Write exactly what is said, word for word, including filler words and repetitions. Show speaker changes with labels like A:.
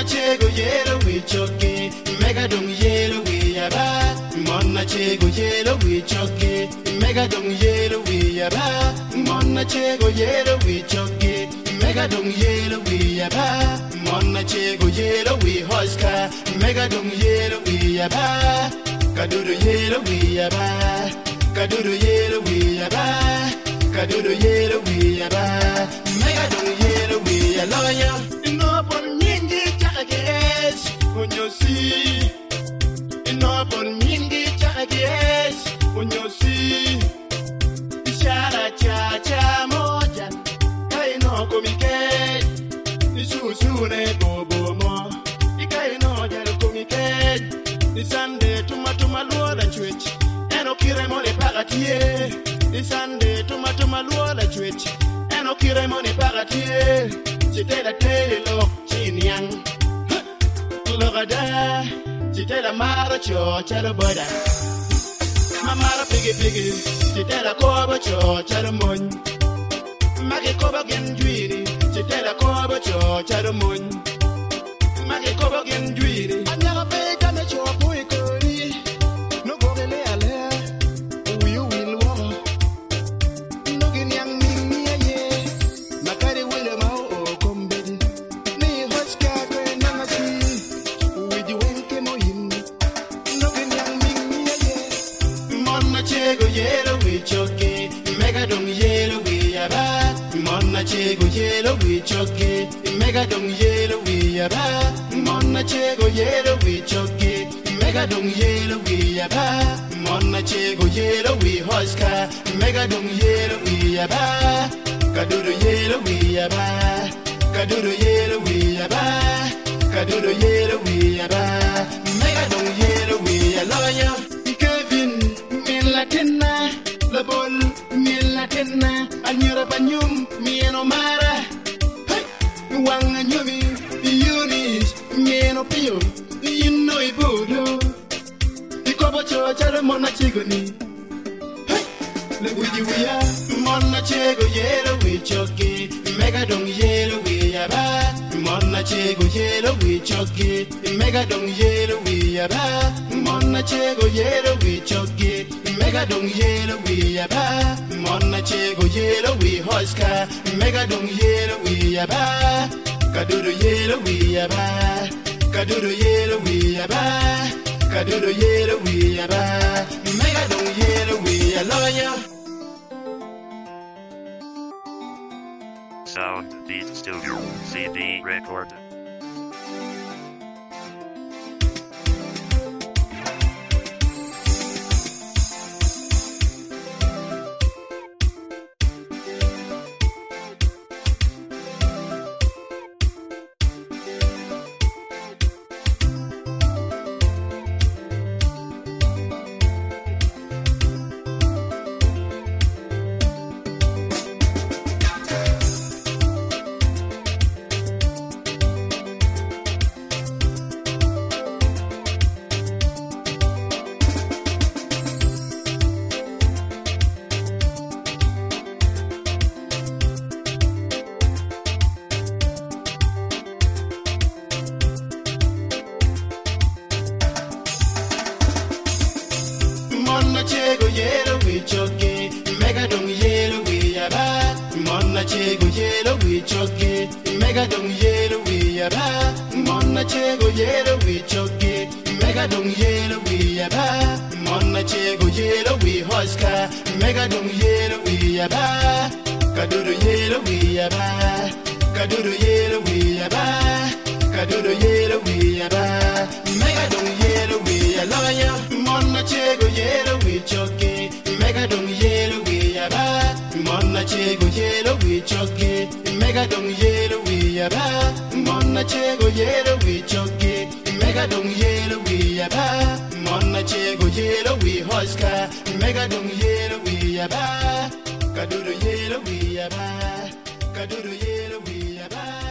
A: chego yelo we choke, mega dong yelo we yaba. Mona chego yelo we choke, mega dong yelo we yaba. Mona chego yelo we choke, mega dong yelo we yaba. Mona chego yelo we hoska, mega dong yelo we yaba. Kaduru yelo we yaba, kaduru yelo we yaba, kaduru yelo we yaba. Mega dong yelo we yaloya, no pon nyingi chakages, onyosi. No pon nyingi chakages, onyosi. Ishara cha cha moja, kai no komike, isusune bobo mo, ikai no jalo komike. Isande tuma tuma luola chwech, eno kire moni pagatie. Isande tuma tuma luola chwech, eno kire moni pagatie. Chitela telo chinyang, logada. Chitela mara cho chalo boda, mamara pigi pigi. Chitela koba cho chalo mon, magi koba gen juiri. Chitela koba cho chalo mon, magi koba gen juiri. Anyala pega me cho pui kori, no go le ale. We will walk, no ginyang ni ye. Makari wile ma o kombedi, ni hoska kwe nangati. We di wenke mo yin, no ginyang ni ye. Mona chego yelo we choke, mega dong yelo we yaba. Mona chego yelo we choke, mega dong yelo we yaba. Mona chego yelo we choke, mega dong yelo we yaba. Mona chego yelo we hoska, mega dong yelo we yaba. Kaduru yelo we yaba, kaduru yelo we yaba, kaduru yelo we yaba. Mega dong yelo we yaloya. Kevin milatina, la bol milatina, anyura banyum mieno mara. Hey, wanga nyumi, Yunis mieno pio, yino ibudo. Ikobo cho chalo mona chigoni. Hey, le wiji wiya, mona chego yelo we choke, mega dong yelo we yaba. Mona chego yelo we choke, mega dong yelo we yaba. Mona chego yelo we choke, mega dong yelo we yaba. Mona chego yelo we hoska, mega dong yelo we yaba. Kaduru yelo we yaba, kaduru yelo we yaba, kaduru yelo we yaba. Mega dong yelo we yaloya.
B: Sound Beat Studio C D record.
A: Mona chego yelo we choke, mega dong yelo we yaba. Mona chego yelo we choke, mega dong yelo we yaba. Mona chego yelo we choke, mega dong yelo we yaba. Mona chego yelo we hoska, mega dong yelo we yaba. Kaduru yelo we yaba, kaduru yelo we yaba, kaduru yelo we yaba. Mega dong yelo we yaloya. Mona chego yelo we choke, mega dong yelo we yaba. Mona chego yelo we choke, mega dong yelo we yaba. Mona chego yelo we choke, mega dong yelo we yaba. Mona chego yelo we hoska, mega dong yelo we yaba. Kaduru yelo we yaba, kaduru yelo we yaba.